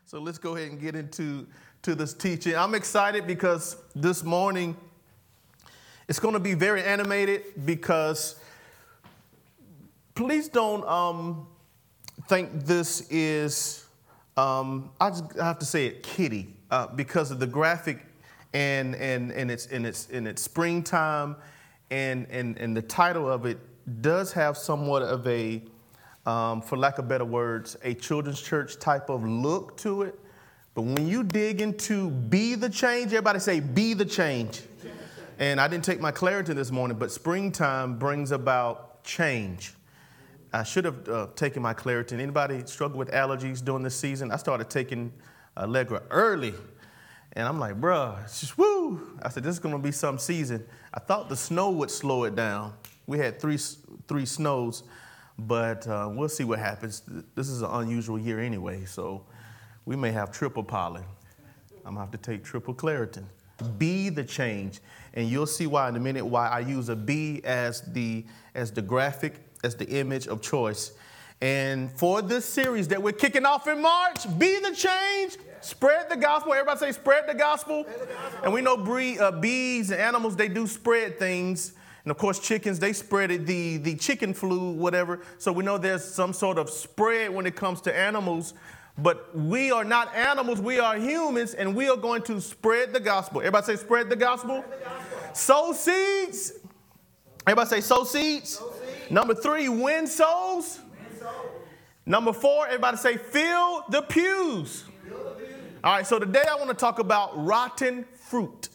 So let's go ahead and get into this teaching. I'm excited because this morning it's going to be very animated because please don't think this is, I have to say it, kiddie, because of the graphic and it's springtime and the title of it does have somewhat of a, for lack of better words, a children's church type of look to it. But when you dig into be the change, everybody say be the change. And I didn't take my Claritin this morning, but springtime brings about change. I should have taken my Claritin. Anybody struggle with allergies during this season? I started taking Allegra early. And I'm like, bruh, it's just woo. I said, this is going to be some season. I thought the snow would slow it down. We had three snows, but we'll see what happens. This is an unusual year anyway, so we may have triple pollen. I'm going to have to take triple Claritin. Be the change. And you'll see why in a minute why I use a bee as the graphic, as the image of choice. And for this series that we're kicking off in March, be the change, spread the gospel. Everybody say spread the gospel. Spread the gospel. And we know bees and animals, they do spread things. And of course, chickens, they spread it, the chicken flu, whatever. So we know there's some sort of spread when it comes to animals. But we are not animals, we are humans, and we are going to spread the gospel. Everybody say spread the gospel. Spread the gospel. Sow seeds. Everybody say sow seeds. Sow seeds. Number 3, win souls. Win souls. Number 4, everybody say fill the pews. Fill the pews. All right, so today I want to talk about rotten fruit.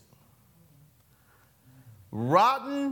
Rotten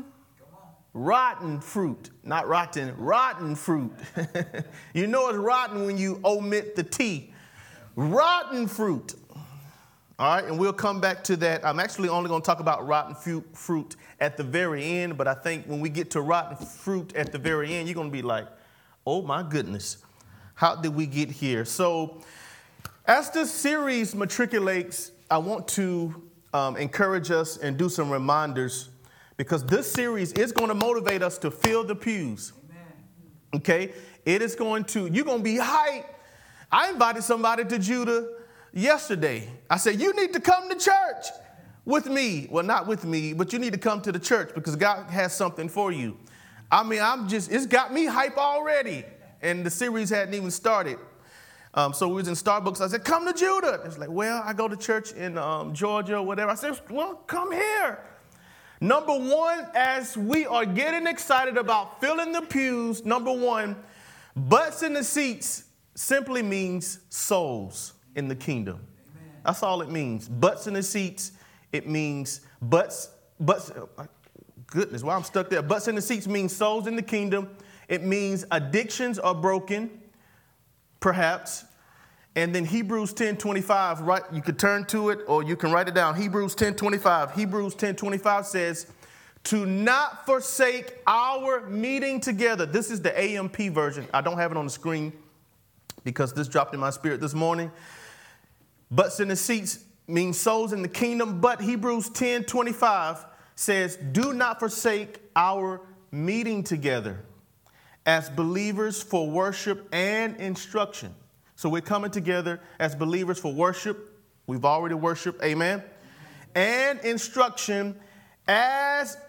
fruit, not rotten fruit. You know it's rotten when you omit the T. Rotten fruit. All right, and we'll come back to that. I'm actually only going to talk about rotten fruit at the very end, but I think when we get to rotten fruit at the very end, you're going to be like, oh my goodness, how did we get here? So as this series matriculates, I want to encourage us and do some reminders because this series is going to motivate us to fill the pews. Amen. Okay? It is going to, you're going to be hyped. I invited somebody to Judah yesterday. I said, you need to come to church with me. Well, not with me, but you need to come to the church because God has something for you. I mean, it's got me hype already. And the series hadn't even started. So we was in Starbucks. I said, come to Judah. It's like, well, I go to church in Georgia or whatever. I said, well, come here. Number 1, as we are getting excited about filling the pews, number 1, butts in the seats simply means souls in the kingdom. Amen. That's all it means. Butts in the seats, it means butts, goodness, why I'm stuck there. Butts in the seats means souls in the kingdom. It means addictions are broken, perhaps. And then Hebrews 10:25, right? You could turn to it or you can write it down. Hebrews 10:25. Hebrews 10:25 says, to not forsake our meeting together. This is the AMP version. I don't have it on the screen because this dropped in my spirit this morning. Butts in the seats means souls in the kingdom. But Hebrews 10:25 says, do not forsake our meeting together as believers for worship and instruction. So we're coming together as believers for worship. We've already worshiped, amen. And instruction as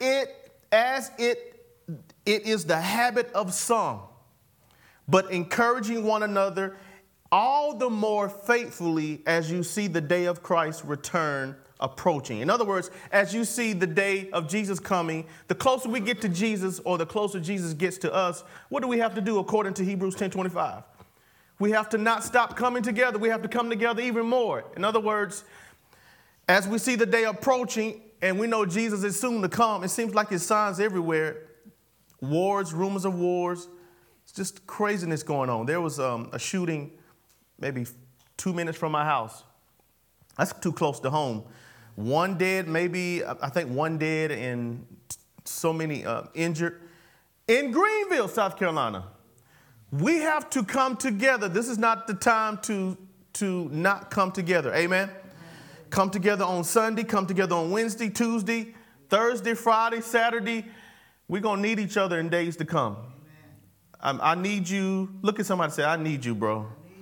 it is the habit of some, but encouraging one another all the more faithfully as you see the day of Christ's return approaching. In other words, as you see the day of Jesus coming, the closer we get to Jesus or the closer Jesus gets to us, what do we have to do according to Hebrews 10:25? We have to not stop coming together. We have to come together even more. In other words, as we see the day approaching and we know Jesus is soon to come, it seems like there's signs everywhere. Wars, rumors of wars. It's just craziness going on. There was a shooting maybe 2 minutes from my house. That's too close to home. One dead, maybe, I think one dead and so many injured. In Greenville, South Carolina. We have to come together. This is not the time to not come together. Amen. Come together on Sunday, come together on Wednesday, Tuesday, Thursday, Friday, Saturday. We're going to need each other in days to come. I need you. Look at somebody and say, I need you, bro.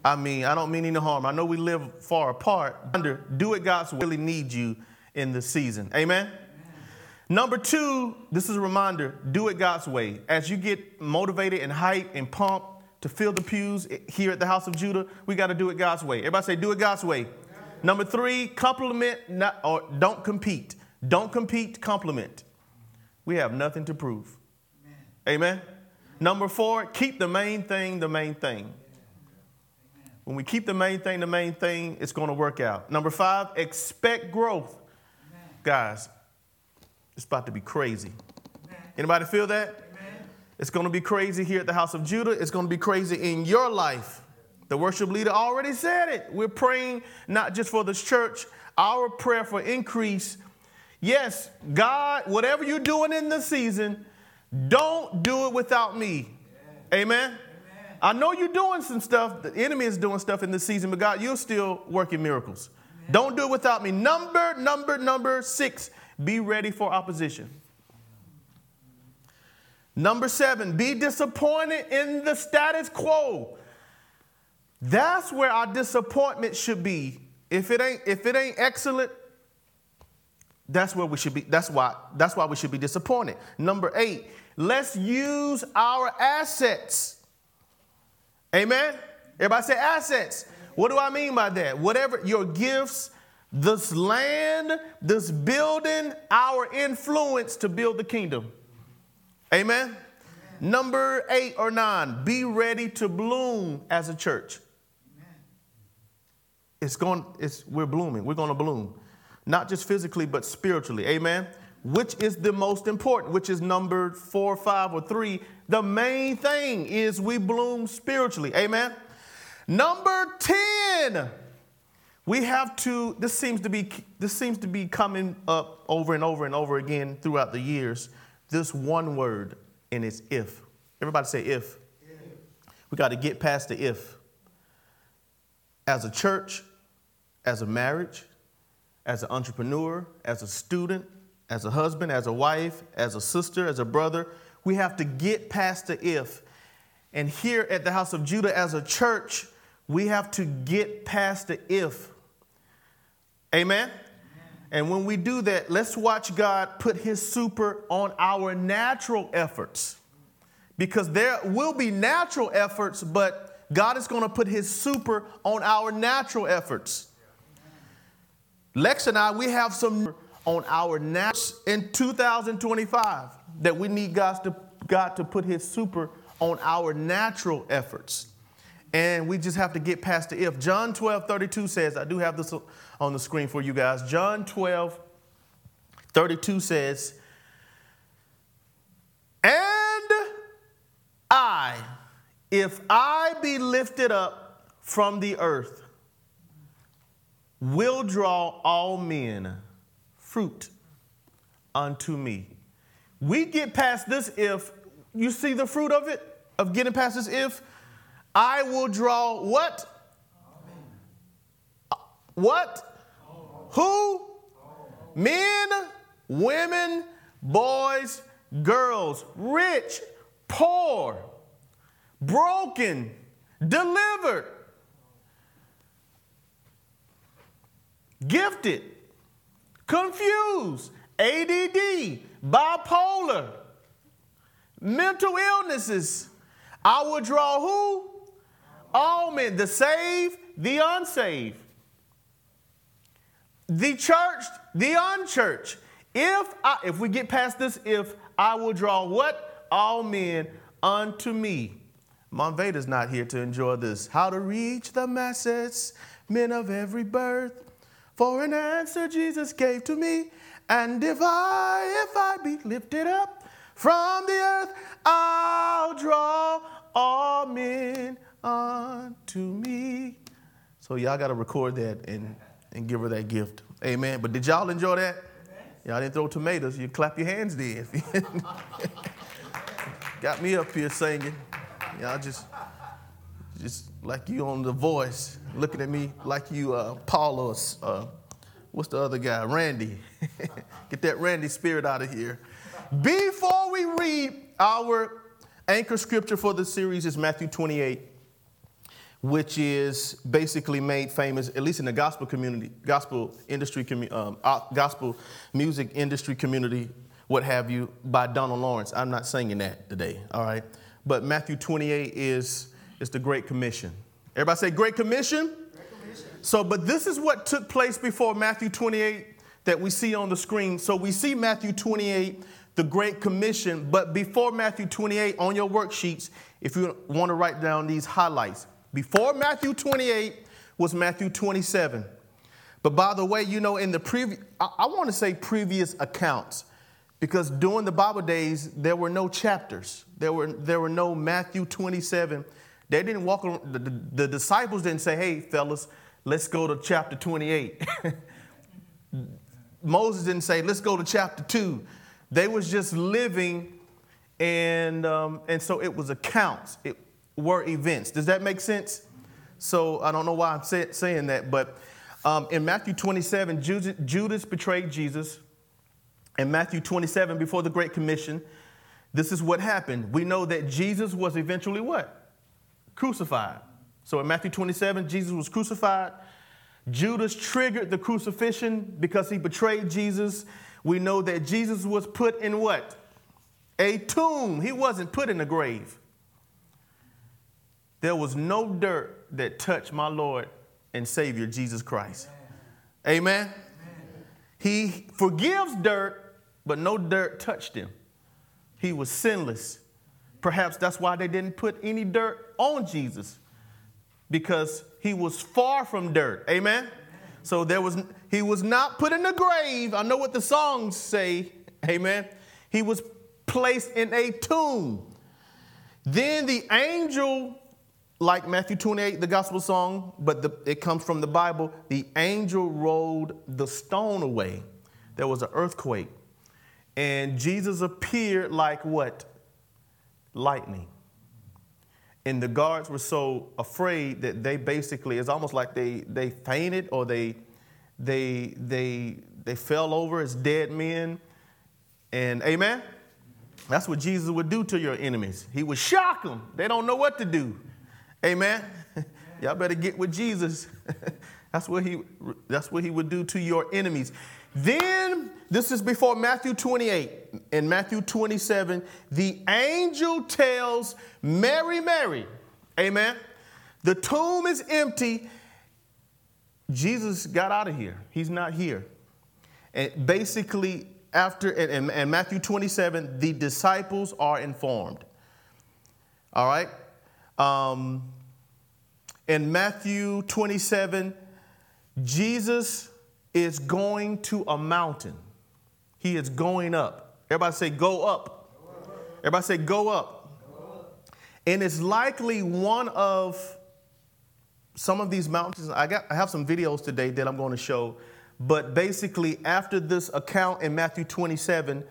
I mean, I don't mean any harm. I know we live far apart. Do it God's way. Really need you in this season. Amen? Number 2, this is a reminder, do it God's way. As you get motivated and hyped and pumped to fill the pews here at the House of Judah, we got to do it God's way. Everybody say, do it God's way. Number 3, compliment, or don't compete. Don't compete, compliment. We have nothing to prove. Amen. Number 4, keep the main thing the main thing. When we keep the main thing, it's going to work out. Number 5, expect growth. Guys, it's about to be crazy. Anybody feel that? It's going to be crazy here at the House of Judah. It's going to be crazy in your life. The worship leader already said it. We're praying not just for this church, our prayer for increase. Yes, God, whatever you're doing in this season, don't do it without me. Amen. I know you're doing some stuff. The enemy is doing stuff in this season, but God, you're still working miracles. Don't do it without me. Number 6, be ready for opposition. Number 7, be disappointed in the status quo. That's where our disappointment should be. If it ain't excellent, that's where we should be. That's why we should be disappointed. Number 8, let's use our assets. Amen? Everybody say assets. What do I mean by that? Whatever your gifts, this land, this building, our influence to build the kingdom. Amen? Number 8 or 9, be ready to bloom as a church. We're blooming. We're going to bloom. Not just physically, but spiritually. Amen? Which is the most important, which is number 4, 5, or 3. The main thing is we bloom spiritually. Amen? Number 10, we have to, this seems to be coming up over and over and over again throughout the years. This one word, and it's if. Everybody say if. We got to get past the if. As a church, as a marriage, as an entrepreneur, as a student, as a husband, as a wife, as a sister, as a brother, we have to get past the if. And here at the House of Judah, as a church, we have to get past the if. Amen? And when we do that, let's watch God put his super on our natural efforts. Because there will be natural efforts, but God is going to put his super on our natural efforts. Lex and I, we have some on our natural in 2025 that we need God to put his super on our natural efforts. And we just have to get past the if. John 12:32 says, I do have this on the screen for you guys. John 12:32 says, and if I be lifted up from the earth, will draw all men fruit unto me. We get past this if. You see the fruit of it, of getting past this if? I will draw what? What? Who? Men, women, boys, girls, rich, poor, broken, delivered, gifted, confused, ADD, bipolar, mental illnesses. I will draw who? All men, the saved, the unsaved, the churched, the unchurched. If we get past this, if I will draw what? All men unto me. Monveda's not here to enjoy this. How to reach the masses, men of every birth. For an answer Jesus gave to me. And if I be lifted up from the earth, I'll draw all men unto me. So y'all got to record that and give her that gift. Amen. But did y'all enjoy that? Y'all didn't throw tomatoes. You clap your hands then. Got me up here singing. Y'all just like you on The Voice, looking at me like you Paul or what's the other guy? Randy. Get that Randy spirit out of here. Before we read, our anchor scripture for the series is Matthew 28. which is basically made famous, at least in the gospel community, gospel industry, gospel music industry community, what have you, by Donald Lawrence. I'm not singing that today, all right? But Matthew 28 is the Great Commission. Everybody say Great Commission? Great Commission. So, but this is what took place before Matthew 28 that we see on the screen. So we see Matthew 28, the Great Commission, but before Matthew 28 on your worksheets, if you want to write down these highlights, before Matthew 28 was Matthew 27. But by the way, you know, in the I want to say previous accounts, because during the Bible days, there were no chapters. There were no Matthew 27. They didn't walk around, the disciples didn't say, hey, fellas, let's go to chapter 28. Moses didn't say, let's go to chapter 2. They was just living, and so it was accounts. It were events. Does that make sense? So I don't know why I'm saying that, but in Matthew 27, Judas betrayed Jesus. In Matthew 27, before the Great Commission, this is what happened. We know that Jesus was eventually what? Crucified. So in Matthew 27, Jesus was crucified. Judas triggered the crucifixion because he betrayed Jesus. We know that Jesus was put in what? A tomb. He wasn't put in a grave. There was no dirt that touched my Lord and Savior, Jesus Christ. Amen? Amen? He forgives dirt, but no dirt touched him. He was sinless. Perhaps that's why they didn't put any dirt on Jesus, because he was far from dirt. Amen? So he was not put in a grave. I know what the songs say. Amen? He was placed in a tomb. Then the angel, like Matthew 28, the gospel song, but it comes from the Bible, the angel rolled the stone away. There was an earthquake. And Jesus appeared like what? Lightning. And the guards were so afraid that they basically, it's almost like they fainted, or they fell over as dead men. And amen? That's what Jesus would do to your enemies. He would shock them. They don't know what to do. Amen? Y'all better get with Jesus. That's what he would do to your enemies. Then, this is before Matthew 28. In Matthew 27, the angel tells Mary, amen, the tomb is empty. Jesus got out of here. He's not here. And basically, in Matthew 27, the disciples are informed. All right? In Matthew 27, Jesus is going to a mountain. He is going up. Everybody say, go up. Everybody say, go up. And it's likely one of some of these mountains. I have some videos today that I'm going to show. But basically, after this account in Matthew 27,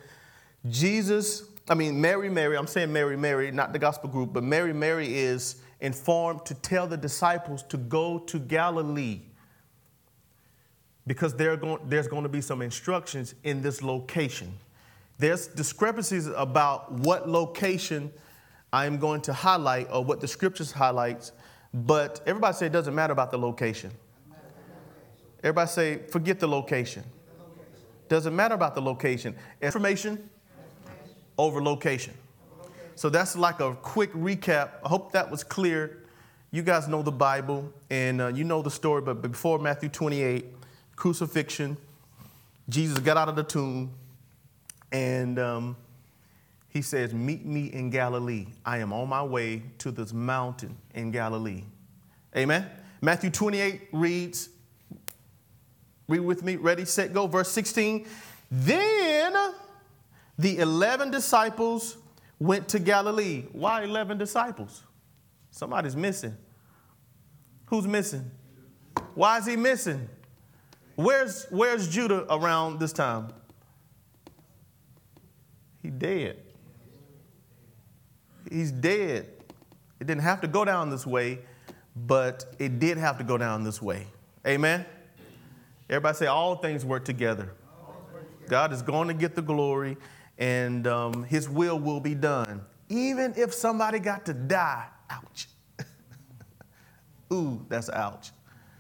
Mary, I'm saying Mary, not the gospel group, but Mary is informed to tell the disciples to go to Galilee, because there's going to be some instructions in this location. There's discrepancies about what location I am going to highlight, or what the scriptures highlights, but everybody say it doesn't matter about the location. Everybody say, forget the location. Doesn't matter about the location. Information over location. So that's like a quick recap. I hope that was clear. You guys know the Bible, and you know the story, but before Matthew 28, crucifixion, Jesus got out of the tomb, and he says, meet me in Galilee. I am on my way to this mountain in Galilee. Amen? Matthew 28 reads, read with me, ready, set, go, verse 16. Then the 11 disciples went to Galilee. Why 11 disciples? Somebody's missing. Who's missing? Why is he missing? Where's Judah around this time? He's dead. He's dead. It didn't have to go down this way, but it did have to go down this way. Amen? Everybody say, all things work together. God is going to get the glory, and his will be done. Even if somebody got to die. Ouch. Ooh, that's ouch.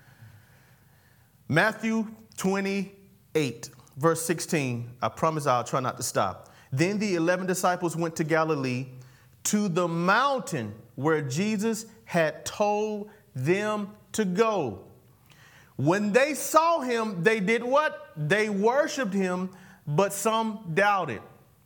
Matthew 28, verse 16. I promise I'll try not to stop. Then the 11 disciples went to Galilee, to the mountain where Jesus had told them to go. When they saw him, they did what? They worshiped him, but some doubted.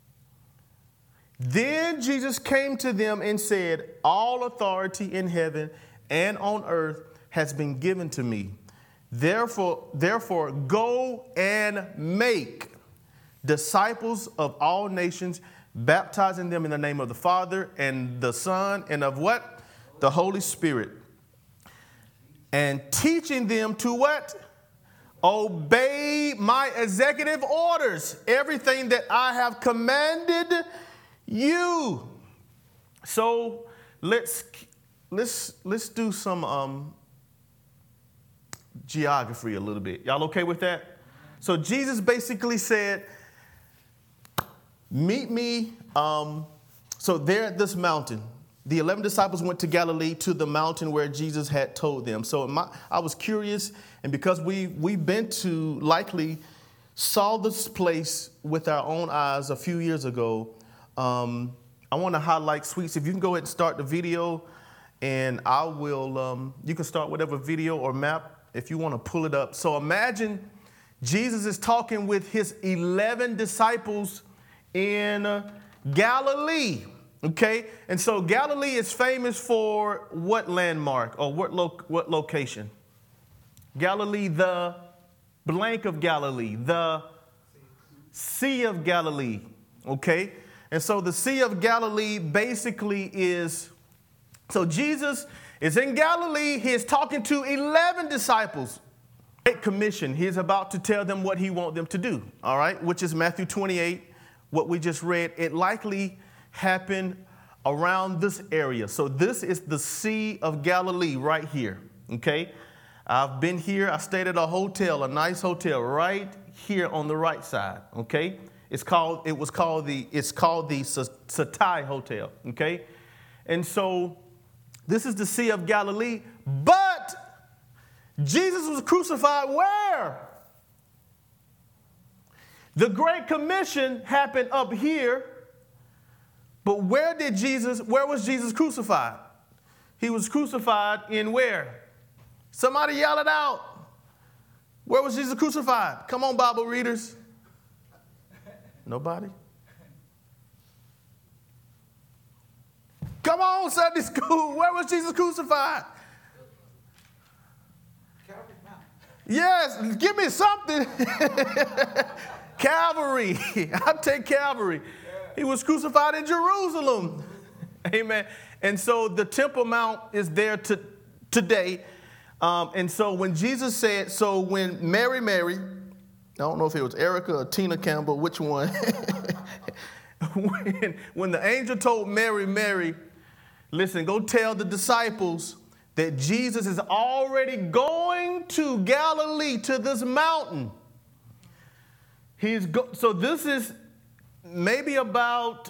Then Jesus came to them and said, all authority in heaven and on earth has been given to me. Therefore, go and make disciples of all nations, baptizing them in the name of the Father and the Son and of what? The Holy Spirit. And teaching them to what? Obey my executive orders, everything that I have commanded you. So let's do some geography a little bit. Y'all okay with that? So Jesus basically said, meet me. So there at this mountain, the 11 disciples went to Galilee, to the mountain where Jesus had told them. So I was curious, and because we've been to, likely saw this place with our own eyes a few years ago, I want to highlight Sweets. If you can go ahead and start the video, and I will, you can start whatever video or map if you want to pull it up. So imagine Jesus is talking with his 11 disciples in Galilee, okay? And so Galilee is famous for what landmark or what location? Galilee, the blank of Galilee, the Sea of Galilee, okay? And so the Sea of Galilee basically is, so Jesus is in Galilee. He is talking to 11 disciples. Great Commission. He's about to tell them what he wants them to do, all right, which is Matthew 28, what we just read. It likely happened around this area. So this is the Sea of Galilee right here, okay? I've been here. I stayed at a hotel, a nice hotel right here on the right side, okay? It's called the Satai Hotel, okay? And so this is the Sea of Galilee, but Jesus was crucified where? The Great Commission happened up here, but where was Jesus crucified? He was crucified in where? Somebody yell it out. Where was Jesus crucified? Come on, Bible readers. Nobody? Come on, Sunday school. Where was Jesus crucified? Calvary Mountain. Yes, give me something. Calvary. I'll take Calvary. He was crucified in Jerusalem. Amen. And so the Temple Mount is there today. And so when Jesus said, so when Mary, I don't know if it was Erica or Tina Campbell, which one? when the angel told Mary, listen, go tell the disciples that Jesus is already going to Galilee, to this mountain. So this is maybe about,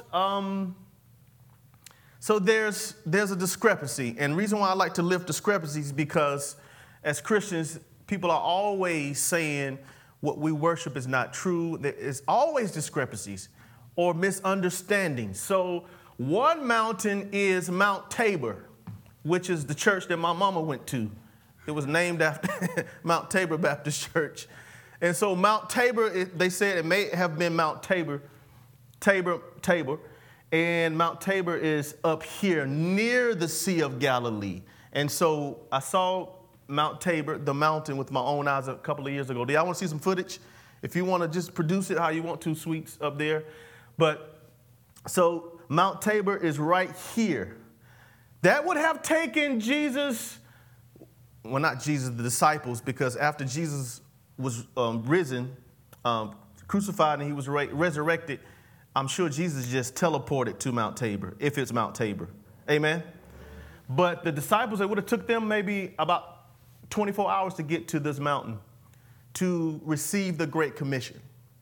so there's a discrepancy. And the reason why I like to lift discrepancies is because as Christians, people are always saying what we worship is not true. There is always discrepancies or misunderstandings. So one mountain is Mount Tabor, which is the church that my mama went to. It was named after Mount Tabor Baptist Church. And so Mount Tabor, they said it may have been Mount Tabor. And Mount Tabor is up here near the Sea of Galilee. And so I saw Mount Tabor, the mountain, with my own eyes a couple of years ago. Do y'all want to see some footage? If you want to just produce it how you want to, Sweets, up there. But so Mount Tabor is right here. That would have taken Jesus, well, not Jesus, the disciples, because after Jesus was crucified and he was resurrected, I'm sure Jesus just teleported to Mount Tabor, if it's Mount Tabor. Amen? But the disciples, it would have took them maybe about 24 hours to get to this mountain to receive the Great Commission.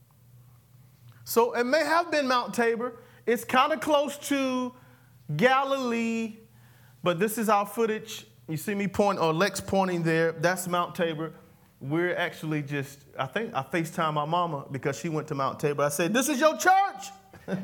So it may have been Mount Tabor. It's kind of close to Galilee, but this is our footage you see me point, or Lex pointing there, that's Mount Tabor. We're actually just, I think I FaceTime my mama because she went to Mount Tabor. I said, this is your church.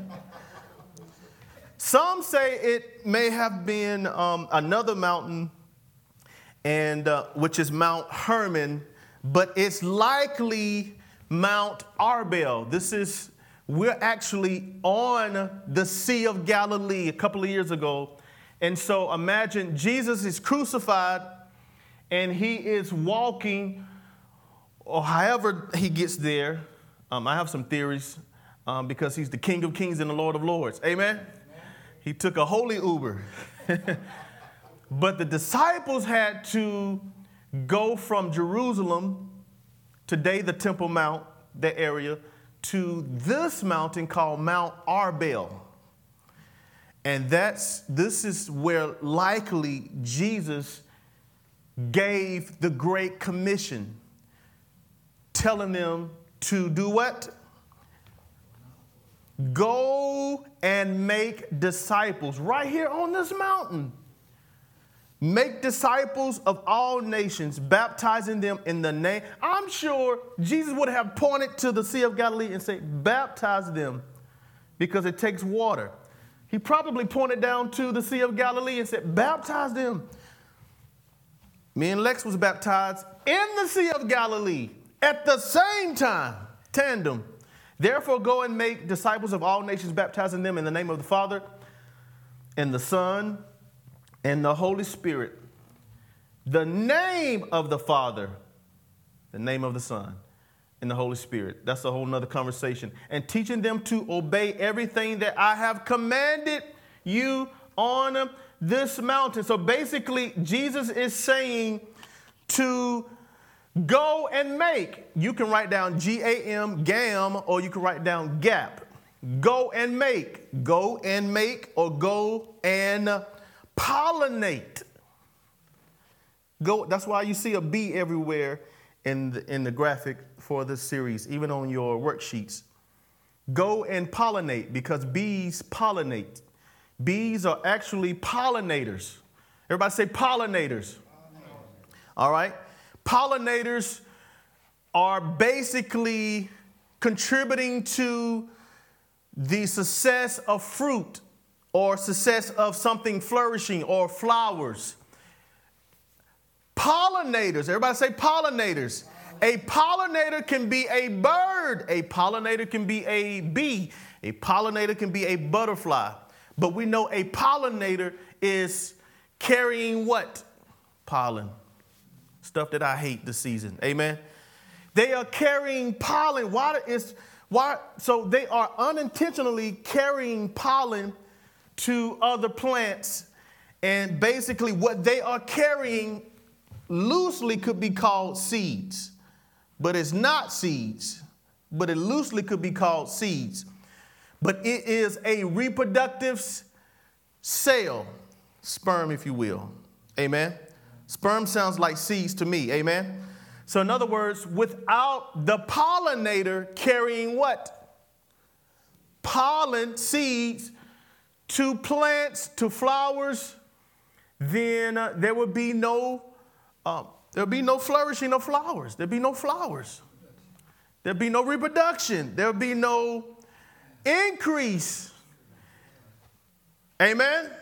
Some say it may have been another mountain, and which is Mount Hermon, but it's likely Mount Arbel. We're actually on the Sea of Galilee a couple of years ago. And so imagine Jesus is crucified and he is walking, or however he gets there. I have some theories because he's the King of Kings and the Lord of Lords. Amen? He took a holy Uber. But the disciples had to go from Jerusalem, today the Temple Mount, that area, to this mountain called Mount Arbel. And this is where likely Jesus gave the Great Commission, telling them to do what? Go and make disciples right here on this mountain. Make disciples of all nations, baptizing them in the name. I'm sure Jesus would have pointed to the Sea of Galilee and said, baptize them, because it takes water. He probably pointed down to the Sea of Galilee and said, baptize them. Me and Lex was baptized in the Sea of Galilee at the same time, tandem. Therefore, go and make disciples of all nations, baptizing them in the name of the Father and the Son and the Holy Spirit. The name of the Father, the name of the Son, and the Holy Spirit. That's a whole nother conversation. And teaching them to obey everything that I have commanded you on this mountain. So basically, Jesus is saying to go and make. You can write down G-A-M, GAM, or you can write down GAP. Go and make. Go and make, or go and pollinate. Go. That's why you see a bee everywhere in the graphic for this series, even on your worksheets. Go and pollinate, because bees pollinate. Bees are actually pollinators. Everybody say pollinators. All right. Pollinators are basically contributing to the success of fruit, or success of something flourishing, or flowers. Pollinators. Everybody say pollinators. A pollinator can be a bird. A pollinator can be a bee. A pollinator can be a butterfly. But we know a pollinator is carrying what? Pollen. Stuff that I hate this season. Amen. They are carrying pollen. So they are unintentionally carrying pollen to other plants. And basically what they are carrying loosely could be called seeds. But it's not seeds. But it loosely could be called seeds. But it is a reproductive cell, sperm, if you will. Amen. Sperm sounds like seeds to me. Amen. So in other words, without the pollinator carrying what? Pollen, seeds, to plants, to flowers, then there would be no flourishing of flowers. There'd be no flowers. There'd be no reproduction. There'd be no increase. Amen?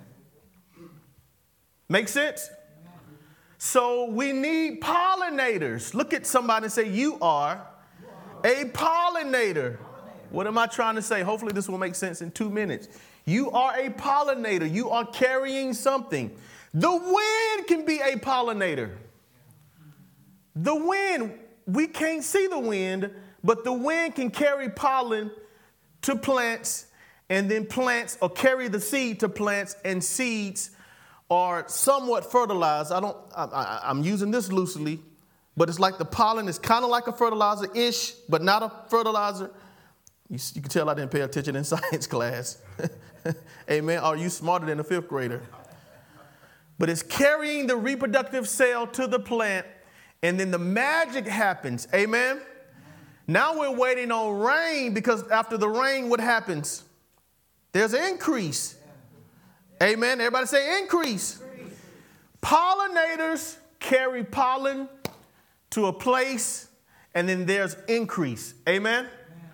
Make sense? So we need pollinators. Look at somebody and say, you are a pollinator. What am I trying to say? Hopefully this will make sense in 2 minutes. You are a pollinator. You are carrying something. The wind can be a pollinator. The wind, we can't see the wind, but the wind can carry pollen to plants, and then plants, or carry the seed to plants, and seeds are somewhat fertilized. I'm using this loosely, but it's like the pollen is kind of like a fertilizer-ish, but not a fertilizer. You can tell I didn't pay attention in science class. Amen. Are you smarter than a fifth grader? But it's carrying the reproductive cell to the plant, and then the magic happens. Amen. Now we're waiting on rain, because after the rain, what happens? There's an increase. Amen. Everybody say increase. Pollinators carry pollen to a place, and then there's increase. Amen?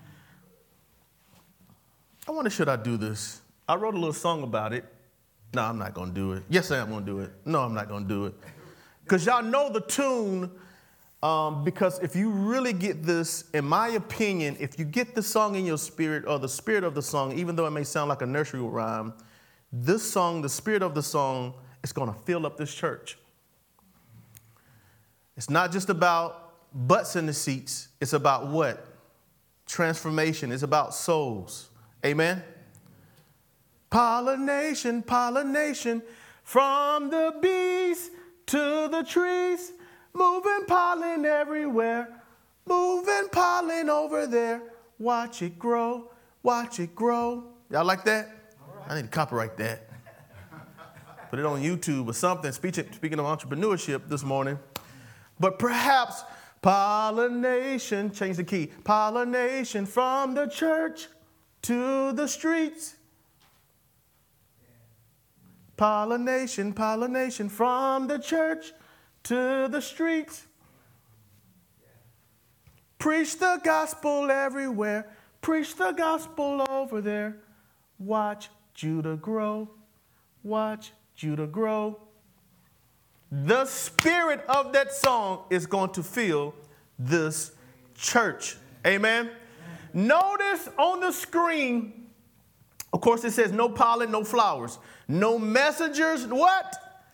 I wonder, should I do this? I wrote a little song about it. No, I'm not going to do it. Yes, I am going to do it. No, I'm not going to do it. Because y'all know the tune. Because if you really get this, in my opinion, if you get the song in your spirit or the spirit of the song, even though it may sound like a nursery rhyme, this song, the spirit of the song, is going to fill up this church. It's not just about butts in the seats. It's about what? Transformation. It's about souls. Amen? Pollination, pollination, from the bees to the trees, moving pollen everywhere, moving pollen over there. Watch it grow, watch it grow. Y'all like that? Right. I need to copyright that. Put it on YouTube or something. Speaking of entrepreneurship this morning. But perhaps pollination, change the key, pollination from the church to the streets. Pollination, pollination from the church to the streets. Preach the gospel everywhere. Preach the gospel over there. Watch Judah grow. Watch Judah grow. The spirit of that song is going to fill this church. Amen. Notice on the screen, of course, it says no pollen, no flowers, no messengers. What?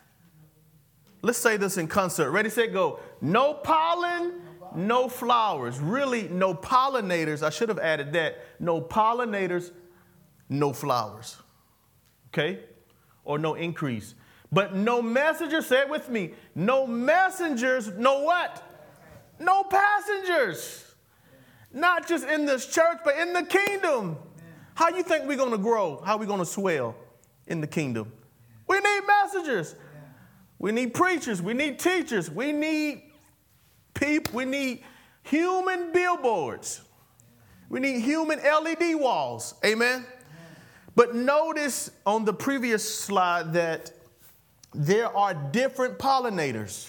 Let's say this in concert. Ready, set, go. No pollen, no flowers. Really, no pollinators. I should have added that. No pollinators, no flowers. Okay? Or no increase. But no messengers, say it with me. No messengers, no what? No passengers. Not just in this church, but in the kingdom. How you think we're going to grow? How are we going to swell in the kingdom? We need messengers. We need preachers. We need teachers. We need people. We need human billboards. We need human LED walls. Amen? But notice on the previous slide that there are different pollinators.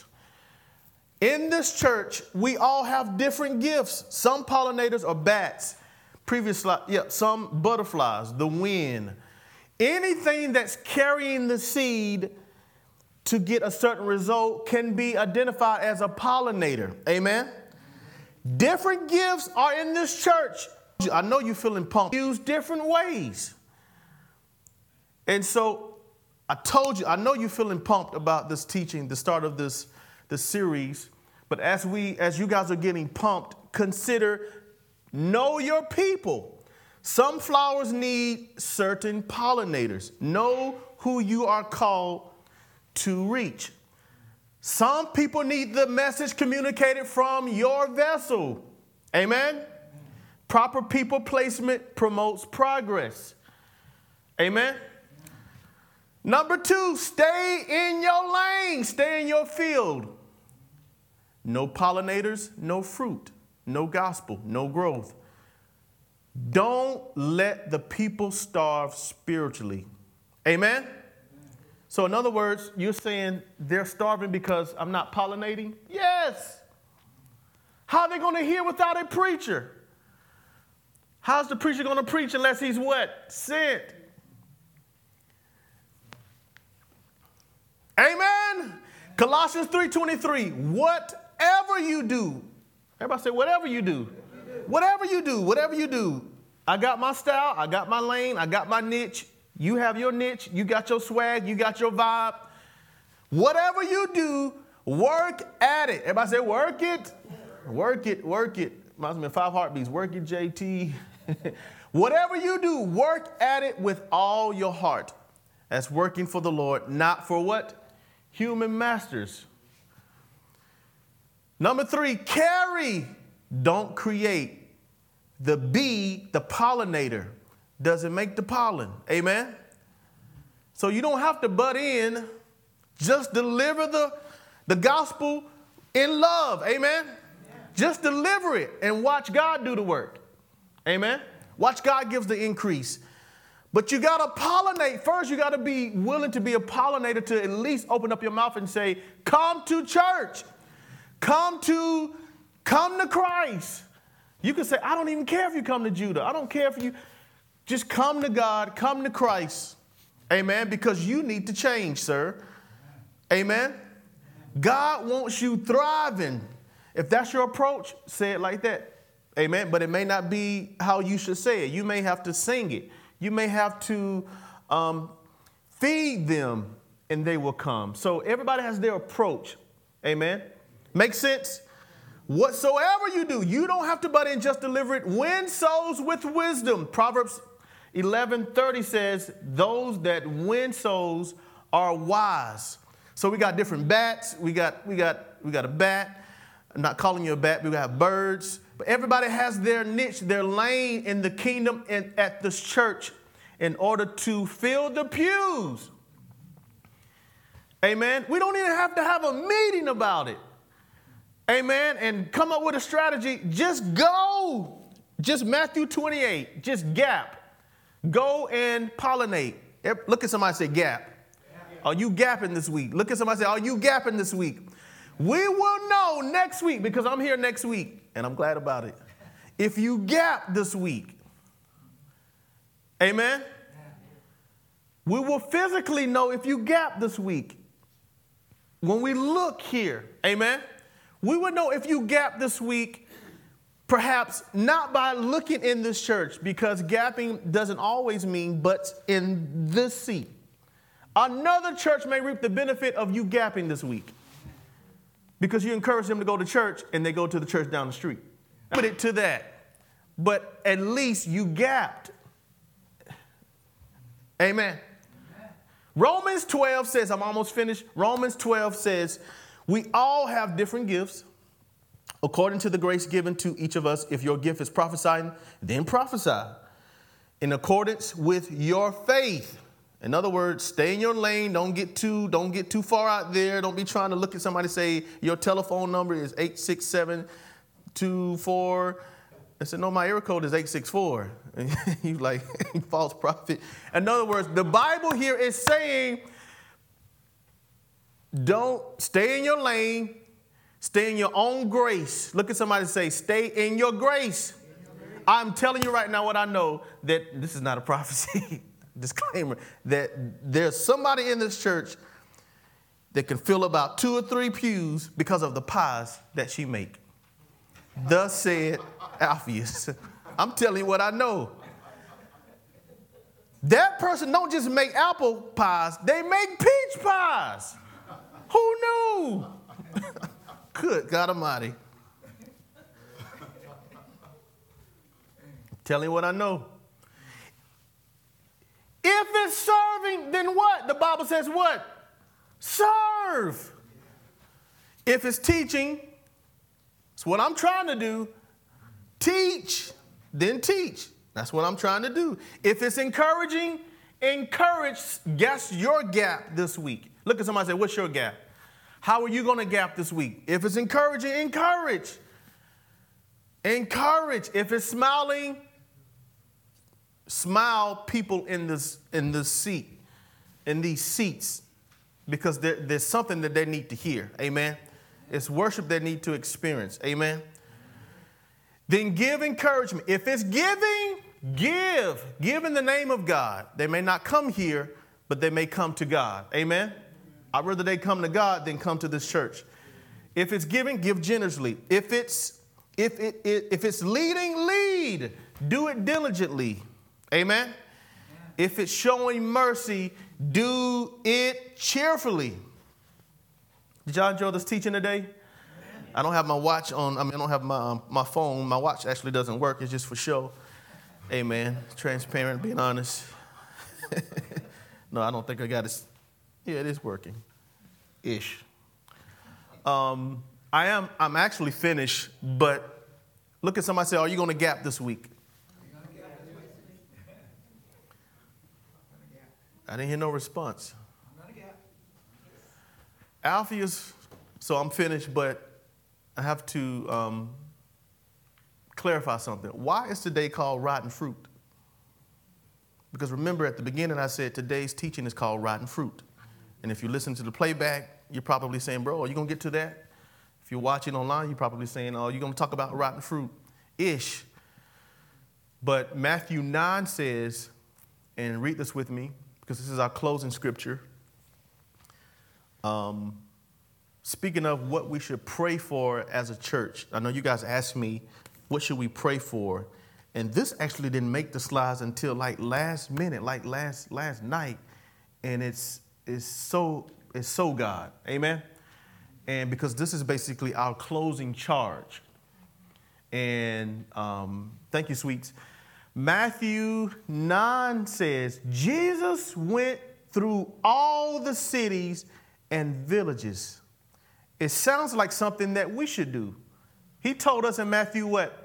In this church, we all have different gifts. Some pollinators are bats. Previous slide, some butterflies, the wind. Anything that's carrying the seed to get a certain result can be identified as a pollinator. Amen? Different gifts are in this church. I know you're feeling pumped. Use different ways. And so I told you, I know you're feeling pumped about this teaching, the start of this series. But as you guys are getting pumped, consider, know your people. Some flowers need certain pollinators. Know who you are called to reach. Some people need the message communicated from your vessel. Amen? Proper people placement promotes progress. Amen? Number 2, stay in your lane. Stay in your field. No pollinators, no fruit, no gospel, no growth. Don't let the people starve spiritually. Amen? So in other words, you're saying they're starving because I'm not pollinating? Yes. How are they going to hear without a preacher? How's the preacher going to preach unless he's what? Sent. Amen? Colossians 3:23, whatever you do. Everybody say, whatever you do. Whatever you do, whatever you do. I got my style, I got my lane, I got my niche. You have your niche, you got your swag, you got your vibe. Whatever you do, work at it. Everybody say, work it. Work it, work it. Reminds me of 5 Heartbeats. Work it, JT. Whatever you do, work at it with all your heart. That's working for the Lord, not for what? Human masters. Number 3, carry, don't create. The bee, the pollinator, doesn't make the pollen. Amen? So you don't have to butt in. Just deliver the gospel in love. Amen? Yeah. Just deliver it and watch God do the work. Amen? Watch God gives the increase. But you got to pollinate. First, you got to be willing to be a pollinator to at least open up your mouth and say, come to church. Come to Christ. You can say, I don't even care if you come to Judah. I don't care if you just come to God, come to Christ. Amen. Because you need to change, sir. Amen. God wants you thriving. If that's your approach, say it like that. Amen. But it may not be how you should say it. You may have to sing it. You may have to feed them and they will come. So everybody has their approach. Amen. Make sense? Whatsoever you do, you don't have to but in just deliver it. Win souls with wisdom. Proverbs 11:30 says, those that win souls are wise. So we got different bats. We got a bat. I'm not calling you a bat, but we got birds. But everybody has their niche, their lane in the kingdom and at this church in order to fill the pews. Amen. We don't even have to have a meeting about it. Amen. And come up with a strategy. Just go. Just Matthew 28. Just gap. Go and pollinate. Look at somebody and say gap. Are you gapping this week? Look at somebody and say, are you gapping this week? We will know next week because I'm here next week and I'm glad about it. If you gap this week, amen, we will physically know if you gap this week. When we look here, amen, we would know if you gap this week, perhaps not by looking in this church because gapping doesn't always mean but in this seat. Another church may reap the benefit of you gapping this week. Because you encourage them to go to church and they go to the church down the street. Put it to that. But at least you gapped. Amen. Romans 12 says, I'm almost finished. Romans 12 says, we all have different gifts according to the grace given to each of us. If your gift is prophesying, then prophesy in accordance with your faith. In other words, stay in your lane. Don't get too far out there. Don't be trying to look at somebody and say your telephone number is 86724. I said, no, my area code is 864. And you like false prophet. In other words, the Bible here is saying, don't stay in your lane. Stay in your own grace. Look at somebody and say, stay in your grace. I'm telling you right now what I know, that this is not a prophecy. Disclaimer, that there's somebody in this church that can fill about 2 or 3 pews because of the pies that she make. Thus said Alpheus. I'm telling you what I know. That person don't just make apple pies, they make peach pies. Who knew? Good God Almighty. Telling you what I know. If it's serving, then what? The Bible says what? Serve. If it's teaching, it's what I'm trying to do. Teach, then teach. That's what I'm trying to do. If it's encouraging, encourage. Guess your gap this week. Look at somebody and say, what's your gap? How are you going to gap this week? If it's encouraging, encourage. Encourage. If it's smiling, smile people in this seat, in these seats, because there's something that they need to hear. Amen. It's worship they need to experience. Amen. Then give encouragement. If it's giving, give. Give in the name of God. They may not come here, but they may come to God. Amen. I'd rather they come to God than come to this church. If it's giving, give generously. If it's leading, lead. Do it diligently. Amen. If it's showing mercy, do it cheerfully. Did y'all enjoy this teaching today? I don't have my watch on. I don't have my phone. My watch actually doesn't work. It's just for show. Amen. Transparent, being honest. No, I don't think I got it. Yeah, it is working. Ish. I'm actually finished, but look at somebody and say, are you going to gap this week? I didn't hear no response. Alpheus, so I'm finished, but I have to clarify something. Why is today called rotten fruit? Because remember at the beginning I said today's teaching is called rotten fruit. And if you listen to the playback, you're probably saying, bro, are you going to get to that? If you're watching online, you're probably saying, oh, you're going to talk about rotten fruit-ish. But Matthew 9 says, and read this with me, because this is our closing scripture. Speaking of what we should pray for as a church, I know you guys asked me, what should we pray for? And this actually didn't make the slides until like last minute, like last night. And it's so God. Amen? And because this is basically our closing charge. And thank you, sweets. Matthew 9 says, Jesus went through all the cities and villages. It sounds like something that we should do. He told us in Matthew what?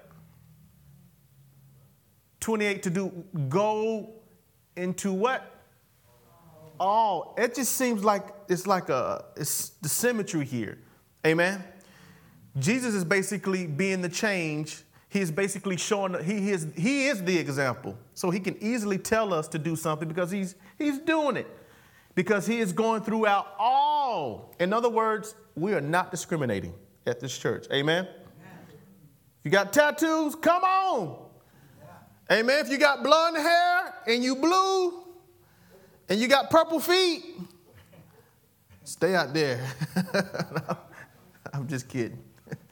28 to do, go into what? All. It just seems like it's the symmetry here. Amen. Jesus is basically being the change. He is basically showing he is the example. So he can easily tell us to do something because he's doing it. Because he is going throughout all. In other words, we are not discriminating at this church. Amen. If you got tattoos, come on. Amen. If you got blonde hair and you blue and you got purple feet, stay out there. I'm just kidding.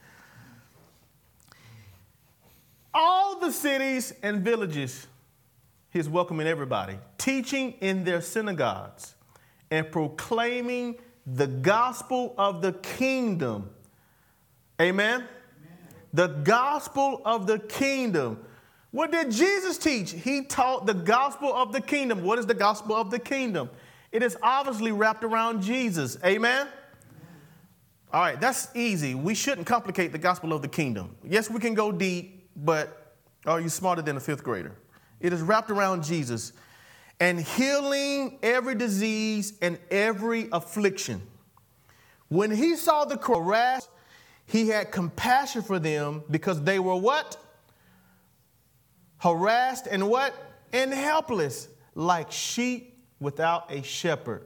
All the cities and villages, he's welcoming everybody, teaching in their synagogues and proclaiming the gospel of the kingdom. Amen. The gospel of the kingdom. What did Jesus teach? He taught the gospel of the kingdom. What is the gospel of the kingdom? It is obviously wrapped around Jesus. Amen? All right, that's easy. We shouldn't complicate the gospel of the kingdom. Yes, we can go deep, but are you smarter than a fifth grader? It is wrapped around Jesus and healing every disease and every affliction. When he saw the harassed, he had compassion for them because they were what? Harassed and what? And helpless, like sheep without a shepherd.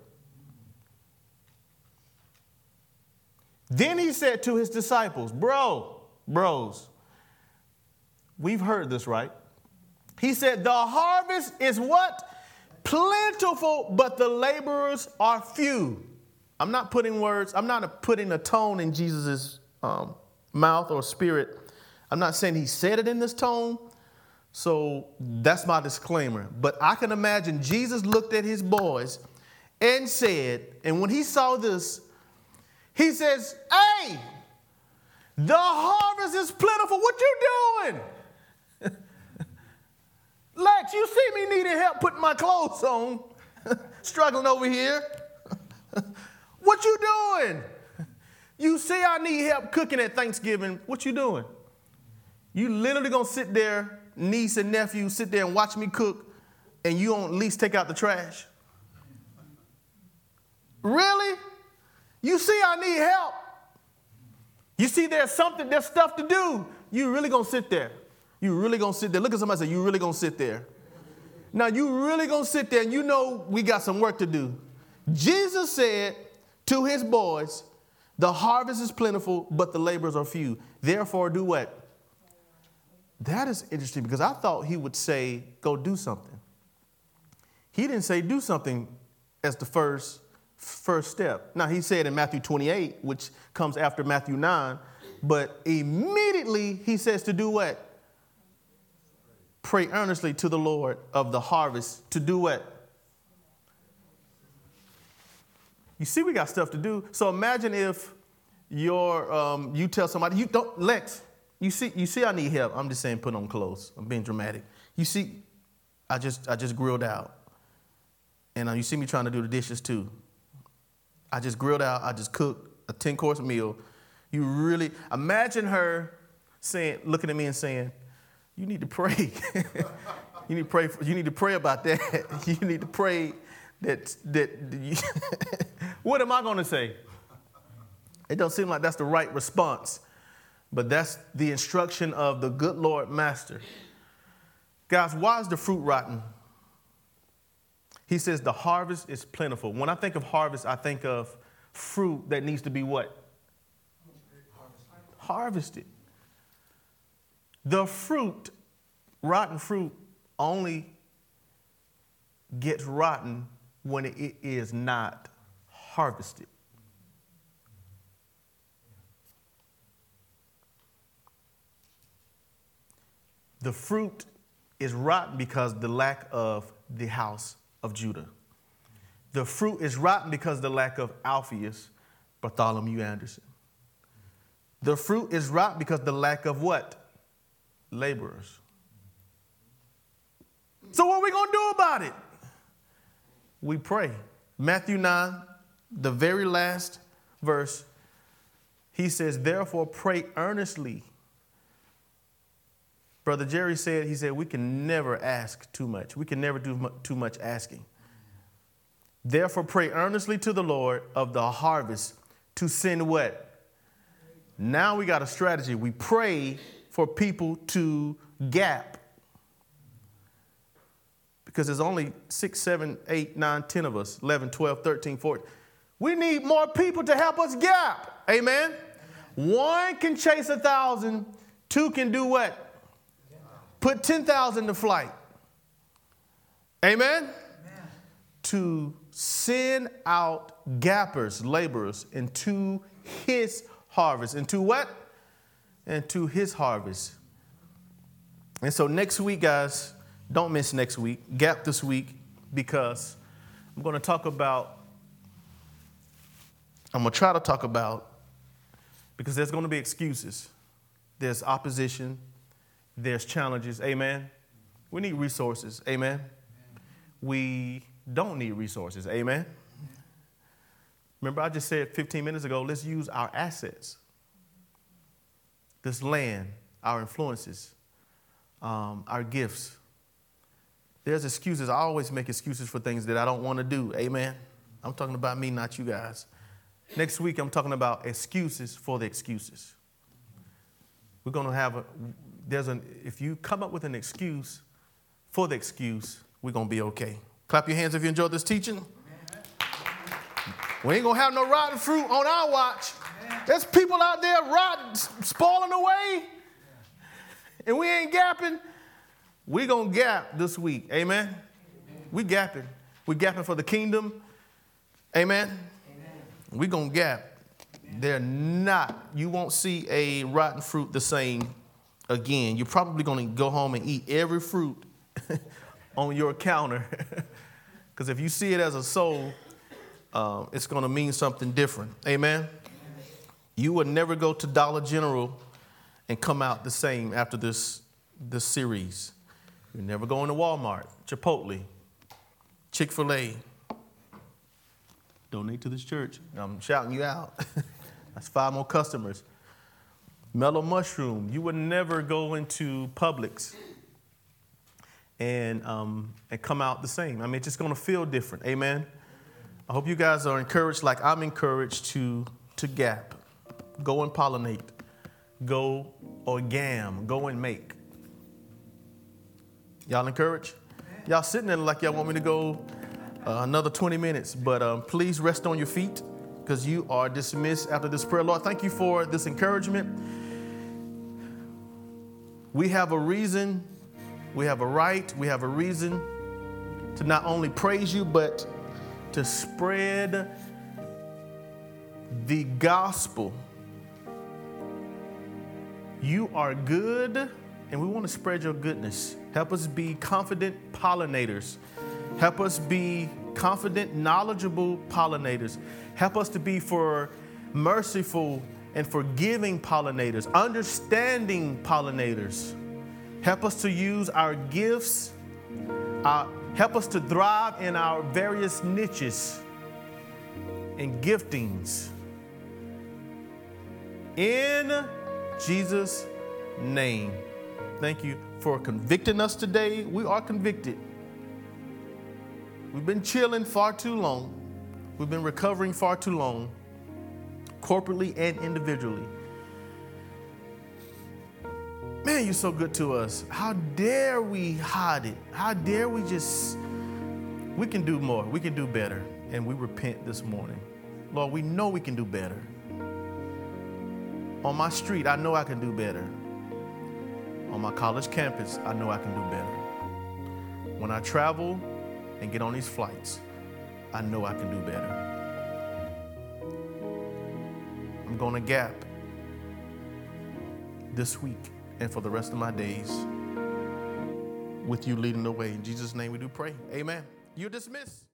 Then he said to his disciples, bros, we've heard this, right? He said, the harvest is what? Plentiful, but the laborers are few. I'm not putting a tone in Jesus' mouth or spirit. I'm not saying he said it in this tone. So that's my disclaimer. But I can imagine Jesus looked at his boys and said, and when he saw this, he says, hey, the harvest is plentiful. What you doing? Lex, you see me needing help putting my clothes on, struggling over here. What you doing? You see I need help cooking at Thanksgiving. What you doing? You literally gonna sit there, niece and nephew, sit there and watch me cook, and you don't at least take out the trash? Really? You see I need help. You see there's stuff to do. You really gonna sit there. You really gonna sit there. Look at somebody and say, you really gonna sit there. Now you really gonna sit there and you know we got some work to do. Jesus said to his boys, the harvest is plentiful, but the laborers are few. Therefore do what? That is interesting because I thought he would say, go do something. He didn't say do something as the first step. Now, he said in Matthew 28, which comes after Matthew 9, but immediately he says to do what? Pray earnestly to the Lord of the harvest to do what? You see, we got stuff to do. So imagine if you tell somebody, you don't, Lex, you see I need help. I'm just saying put on clothes. I'm being dramatic. You see, I just grilled out. And you see me trying to do the dishes too. I just grilled out. I just cooked a 10-course meal. You really, imagine her looking at me and saying, you need to pray. You need to pray about that. You need to pray that what am I going to say? It don't seem like that's the right response. But that's the instruction of the good Lord Master. Guys, why is the fruit rotten? He says the harvest is plentiful. When I think of harvest, I think of fruit that needs to be what? Harvested. The fruit, rotten fruit, only gets rotten when it is not harvested. The fruit is rotten because the lack of the house of Judah. The fruit is rotten because the lack of Alphaeus Bartholomew Anderson. The fruit is rotten because the lack of what? Laborers. So what are we going to do about it? We pray. Matthew 9, the very last verse, he says, therefore pray earnestly. Brother Jerry said, he said, we can never ask too much. We can never do too much asking. Therefore pray earnestly to the Lord of the harvest to send what? Now we got a strategy. We pray for people to gap. Because there's only 6, 7, 8, 9, 10 of us, 11, 12, 13, 14. We need more people to help us gap. Amen? One can chase 1,000. Two can do what? Put 10,000 to flight. Amen? To send out gappers, laborers, into his harvest. Into what? Into his harvest. And so next week, guys, don't miss next week. Gap this week, because I'm going to try to talk about, because there's going to be excuses. There's opposition. There's challenges. Amen. We need resources. Amen. We don't need resources. Amen. Remember, I just said 15 minutes ago, let's use our assets. This land, our influences, our gifts. There's excuses. I always make excuses for things that I don't want to do. Amen. I'm talking about me, not you guys. Next week, I'm talking about excuses for the excuses. We're going to have if you come up with an excuse for the excuse, we're going to be okay. Clap your hands if you enjoyed this teaching. We ain't going to have no rotten fruit on our watch. There's people out there rotten, spoiling away, and we ain't gapping. We're going to gap this week. Amen? We gapping. We gapping for the kingdom. Amen? We're going to gap. They're not. You won't see a rotten fruit the same again. You're probably going to go home and eat every fruit on your counter. Because if you see it as a soul, it's going to mean something different. Amen? You would never go to Dollar General and come out the same after this series. You never go into Walmart, Chipotle, Chick-fil-A. Donate to this church. I'm shouting you out. That's 5 more customers. Mellow Mushroom. You would never go into Publix and come out the same. I mean, it's just going to feel different. Amen. I hope you guys are encouraged like I'm encouraged to gap. Go and pollinate. Go or gam. Go and make. Y'all encouraged? Y'all sitting there like y'all want me to go another 20 minutes. But please rest on your feet, because you are dismissed after this prayer. Lord, thank you for this encouragement. We have a reason, we have a right, we have a reason to not only praise you, but to spread the gospel. You are good, and we want to spread your goodness. Help us be confident pollinators. Help us be confident, knowledgeable pollinators. Help us to be merciful and forgiving pollinators, understanding pollinators. Help us to use our gifts. Help us to thrive in our various niches and giftings. In Jesus' name. Thank you for convicting us today. We are convicted. We've been chilling far too long. We've been recovering far too long, corporately and individually. Man, you're so good to us. How dare we hide it? How dare we just We can do more. We can do better. And we repent this morning. Lord, we know we can do better. On my street, I know I can do better. On my college campus, I know I can do better. When I travel and get on these flights, I know I can do better. I'm going to Gap this week and for the rest of my days with you leading the way. In Jesus' name we do pray. Amen. You're dismissed.